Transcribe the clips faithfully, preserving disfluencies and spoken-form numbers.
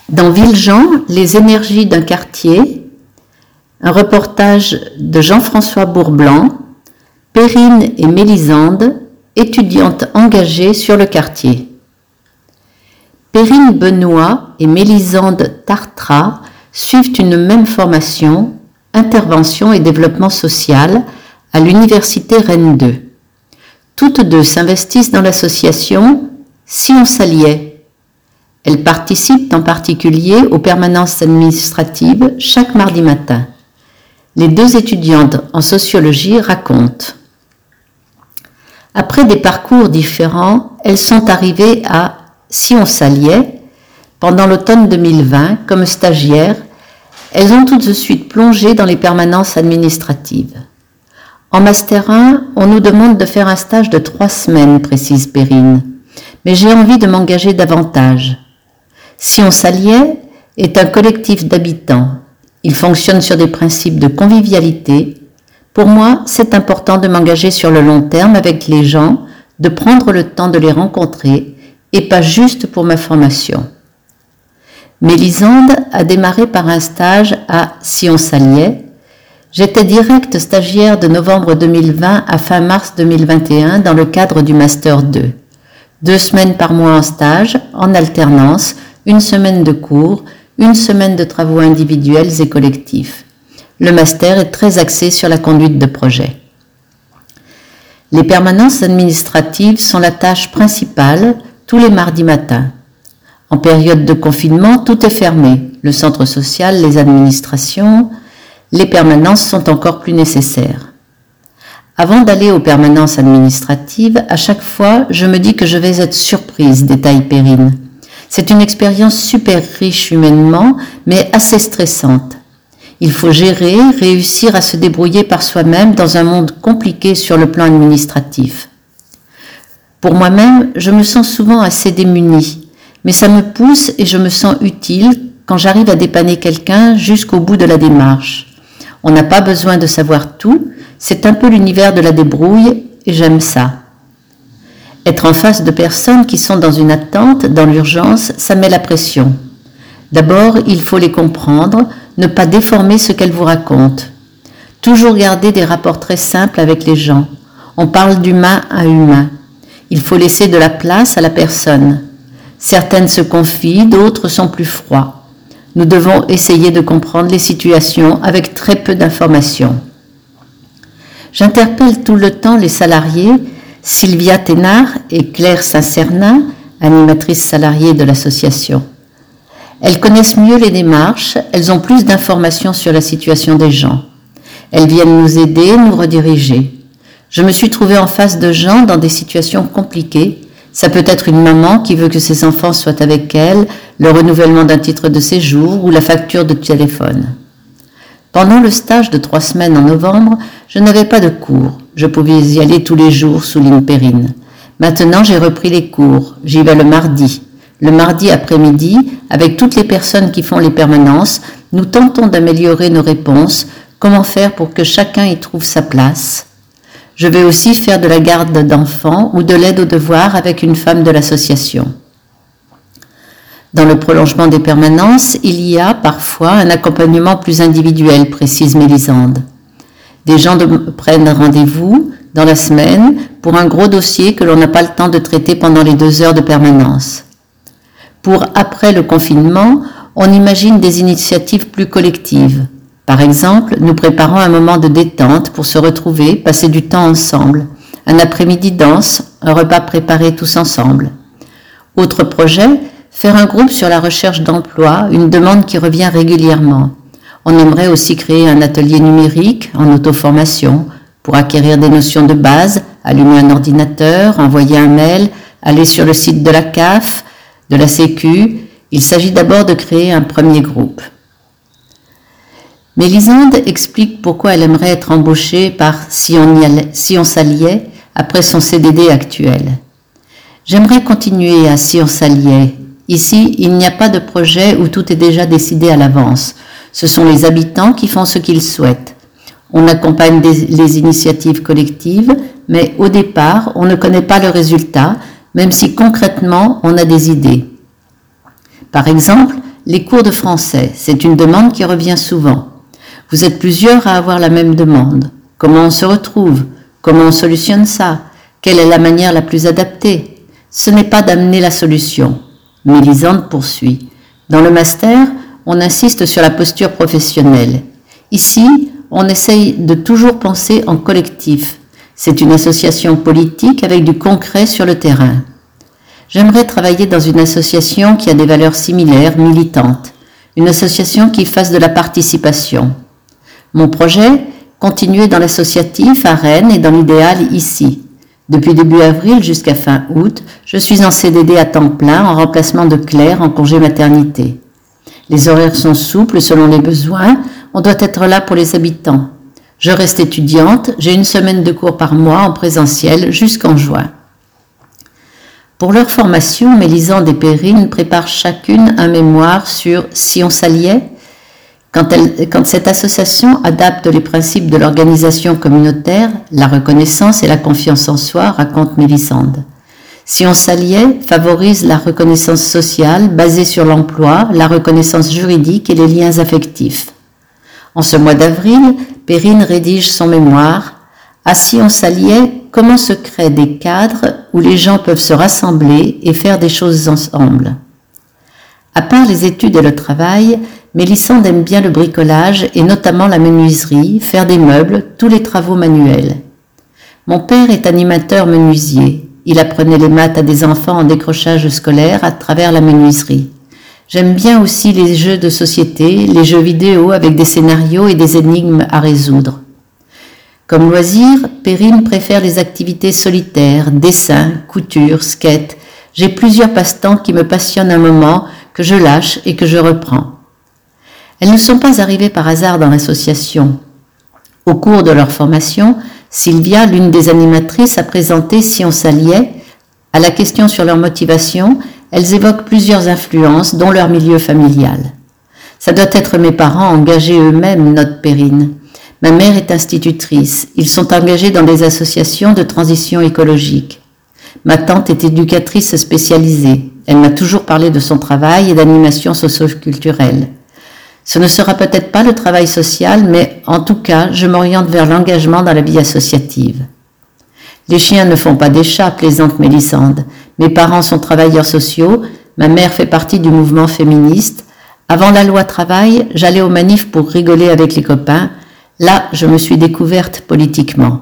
Dans Villejean, les énergies d'un quartier, un reportage de Jean-François Bourblanc, Perrine et Mélisande, étudiantes engagées sur le quartier. Perrine Benoît et Mélisande Tartrat suivent une même formation, intervention et développement social, à l'université Rennes deux. Toutes deux s'investissent dans l'association Si on s'alliait. Elles participent en particulier aux permanences administratives chaque mardi matin. Les deux étudiantes en sociologie racontent. Après des parcours différents, elles sont arrivées à Si on s'alliait pendant l'automne deux mille vingt comme stagiaires. Elles ont tout de suite plongé dans les permanences administratives. En Master un, on nous demande de faire un stage de trois semaines, précise Perrine. Mais j'ai envie de m'engager davantage. Si on s'alliait est un collectif d'habitants. Il fonctionne sur des principes de convivialité. Pour moi, c'est important de m'engager sur le long terme avec les gens, de prendre le temps de les rencontrer et pas juste pour ma formation. Mélisande a démarré par un stage à Si on s'alliait. J'étais directe stagiaire de novembre deux mille vingt à fin mars deux mille vingt et un dans le cadre du Master deux. Deux semaines par mois en stage, en alternance, une semaine de cours, une semaine de travaux individuels et collectifs. Le master est très axé sur la conduite de projet. Les permanences administratives sont la tâche principale tous les mardis matins. En période de confinement, tout est fermé. Le centre social, les administrations, les permanences sont encore plus nécessaires. Avant d'aller aux permanences administratives, à chaque fois, je me dis que je vais être surprise, détaille Perrine. C'est une expérience super riche humainement, mais assez stressante. Il faut gérer, réussir à se débrouiller par soi-même dans un monde compliqué sur le plan administratif. Pour moi-même, je me sens souvent assez démunie, mais ça me pousse et je me sens utile quand j'arrive à dépanner quelqu'un jusqu'au bout de la démarche. On n'a pas besoin de savoir tout, c'est un peu l'univers de la débrouille et j'aime ça. Être en face de personnes qui sont dans une attente, dans l'urgence, ça met la pression. D'abord, il faut les comprendre, ne pas déformer ce qu'elles vous racontent. Toujours garder des rapports très simples avec les gens. On parle d'humain à humain. Il faut laisser de la place à la personne. Certaines se confient, d'autres sont plus froids. Nous devons essayer de comprendre les situations avec très peu d'informations. J'interpelle tout le temps les salariés, Sylvia Thénard et Claire Saint-Cernin, animatrices salariées de l'association. Elles connaissent mieux les démarches, elles ont plus d'informations sur la situation des gens. Elles viennent nous aider, nous rediriger. Je me suis trouvée en face de gens dans des situations compliquées. Ça peut être une maman qui veut que ses enfants soient avec elle, le renouvellement d'un titre de séjour ou la facture de téléphone. Pendant le stage de trois semaines en novembre, je n'avais pas de cours. Je pouvais y aller tous les jours, souligne Perrine. Maintenant, j'ai repris les cours. J'y vais le mardi. Le mardi après-midi, avec toutes les personnes qui font les permanences, nous tentons d'améliorer nos réponses. Comment faire pour que chacun y trouve sa place? Je vais aussi faire de la garde d'enfants ou de l'aide aux devoirs avec une femme de l'association. Dans le prolongement des permanences, il y a parfois un accompagnement plus individuel, précise Mélisande. Des gens de, prennent rendez-vous dans la semaine pour un gros dossier que l'on n'a pas le temps de traiter pendant les deux heures de permanence. Pour après le confinement, on imagine des initiatives plus collectives. Par exemple, nous préparons un moment de détente pour se retrouver, passer du temps ensemble. Un après-midi danse, un repas préparé tous ensemble. Autre projet, faire un groupe sur la recherche d'emploi, une demande qui revient régulièrement. On aimerait aussi créer un atelier numérique en auto-formation pour acquérir des notions de base, allumer un ordinateur, envoyer un mail, aller sur le site de la C A F, de la Sécu. Il s'agit d'abord de créer un premier groupe. Mélisande explique pourquoi elle aimerait être embauchée par Si on, y allait, si on s'alliait après son C D D actuel. J'aimerais continuer à Si on s'alliait. Ici, il n'y a pas de projet où tout est déjà décidé à l'avance. Ce sont les habitants qui font ce qu'ils souhaitent. On accompagne des, les initiatives collectives, mais au départ, on ne connaît pas le résultat, même si concrètement, on a des idées. Par exemple, les cours de français, c'est une demande qui revient souvent. Vous êtes plusieurs à avoir la même demande. Comment on se retrouve? Comment on solutionne ça? Quelle est la manière la plus adaptée? Ce n'est pas d'amener la solution. Mélisande poursuit. Dans le master, on insiste sur la posture professionnelle. Ici, on essaye de toujours penser en collectif. C'est une association politique avec du concret sur le terrain. J'aimerais travailler dans une association qui a des valeurs similaires, militantes. Une association qui fasse de la participation. Mon projet, continuer dans l'associatif à Rennes et dans l'idéal ici. Depuis début avril jusqu'à fin août, je suis en C D D à temps plein en remplacement de Claire en congé maternité. Les horaires sont souples selon les besoins, on doit être là pour les habitants. Je reste étudiante, j'ai une semaine de cours par mois en présentiel jusqu'en juin. Pour leur formation, Mélisande et Perrine préparent chacune un mémoire sur « Si on s'alliait ». Quand, elle, quand cette association adapte les principes de l'organisation communautaire, la reconnaissance et la confiance en soi, raconte Mélisande. Si on s'alliait, favorise la reconnaissance sociale basée sur l'emploi, la reconnaissance juridique et les liens affectifs. En ce mois d'avril, Perrine rédige son mémoire « À Si on s'alliait, comment se créent des cadres où les gens peuvent se rassembler et faire des choses ensemble ?» À part les études et le travail, Mélisande aime bien le bricolage et notamment la menuiserie, faire des meubles, tous les travaux manuels. Mon père est animateur menuisier. Il apprenait les maths à des enfants en décrochage scolaire à travers la menuiserie. J'aime bien aussi les jeux de société, les jeux vidéo avec des scénarios et des énigmes à résoudre. Comme loisir, Perrine préfère les activités solitaires, dessin, couture, skate. J'ai plusieurs passe-temps qui me passionnent un moment, que je lâche et que je reprends. Elles ne sont pas arrivées par hasard dans l'association. Au cours de leur formation, Sylvia, l'une des animatrices, a présenté « Si on s'alliait ». À la question sur leur motivation, elles évoquent plusieurs influences, dont leur milieu familial. Ça doit être mes parents engagés eux-mêmes, note Perrine. Ma mère est institutrice. Ils sont engagés dans des associations de transition écologique. Ma tante est éducatrice spécialisée. Elle m'a toujours parlé de son travail et d'animation socio-culturelle. Ce ne sera peut-être pas le travail social, mais en tout cas, je m'oriente vers l'engagement dans la vie associative. Les chiens ne font pas des chats, plaisante Mélisande. Mes parents sont travailleurs sociaux, ma mère fait partie du mouvement féministe. Avant la loi travail, j'allais aux manifs pour rigoler avec les copains. Là, je me suis découverte politiquement.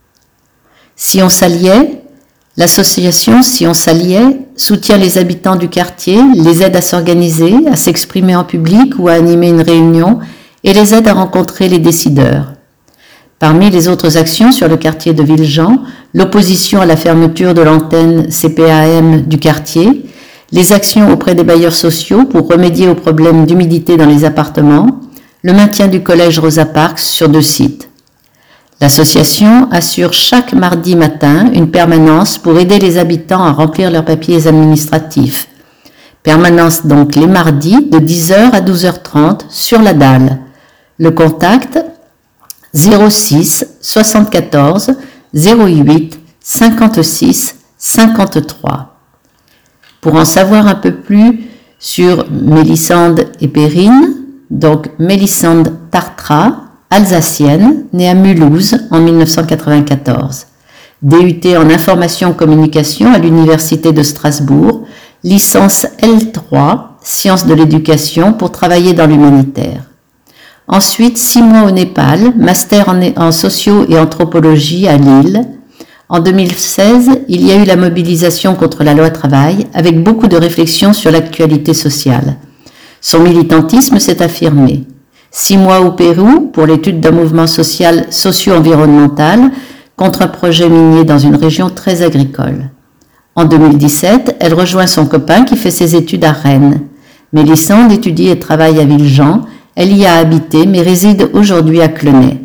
Si on s'alliait, l'association Si on s'alliait soutient les habitants du quartier, les aide à s'organiser, à s'exprimer en public ou à animer une réunion et les aide à rencontrer les décideurs. Parmi les autres actions sur le quartier de Villejean, l'opposition à la fermeture de l'antenne C P A M du quartier, les actions auprès des bailleurs sociaux pour remédier aux problèmes d'humidité dans les appartements, le maintien du collège Rosa Parks sur deux sites. L'association assure chaque mardi matin une permanence pour aider les habitants à remplir leurs papiers administratifs. Permanence donc les mardis de dix heures à douze heures trente sur la dalle. Le contact zéro six soixante-quatorze zéro huit cinquante-six cinquante-trois. Pour en savoir un peu plus sur Mélisande et Perrine, donc Mélisande Tartra, alsacienne, née à Mulhouse en mille neuf cent quatre-vingt-quatorze. D U T en information communication à l'Université de Strasbourg, licence L trois, sciences de l'éducation pour travailler dans l'humanitaire. Ensuite, six mois au Népal, master en, en socio et anthropologie à Lille. En deux mille seize, il y a eu la mobilisation contre la loi travail avec beaucoup de réflexions sur l'actualité sociale. Son militantisme s'est affirmé. Six mois au Pérou pour l'étude d'un mouvement social socio-environnemental contre un projet minier dans une région très agricole. En deux mille dix-sept, elle rejoint son copain qui fait ses études à Rennes. Mélisande étudie et travaille à Villejean. Elle y a habité mais réside aujourd'hui à Clenay.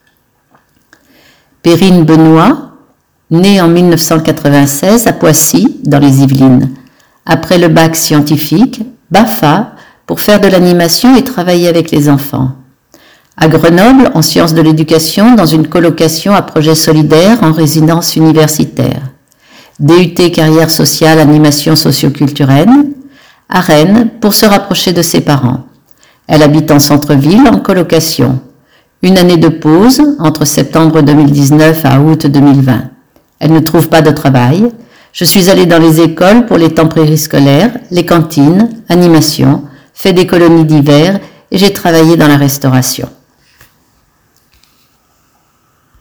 Perrine Benoît, née en mille neuf cent quatre-vingt-seize à Poissy, dans les Yvelines. Après le bac scientifique, B A F A, pour faire de l'animation et travailler avec les enfants. À Grenoble, en sciences de l'éducation, dans une colocation à projet solidaire en résidence universitaire. D U T carrière sociale, animation socioculturelle. à Rennes pour se rapprocher de ses parents. Elle habite en centre-ville en colocation. Une année de pause entre septembre deux mille dix-neuf à août deux mille vingt. Elle ne trouve pas de travail. Je suis allée dans les écoles pour les temps périscolaires, les cantines, animations, fait des colonies d'hiver et j'ai travaillé dans la restauration.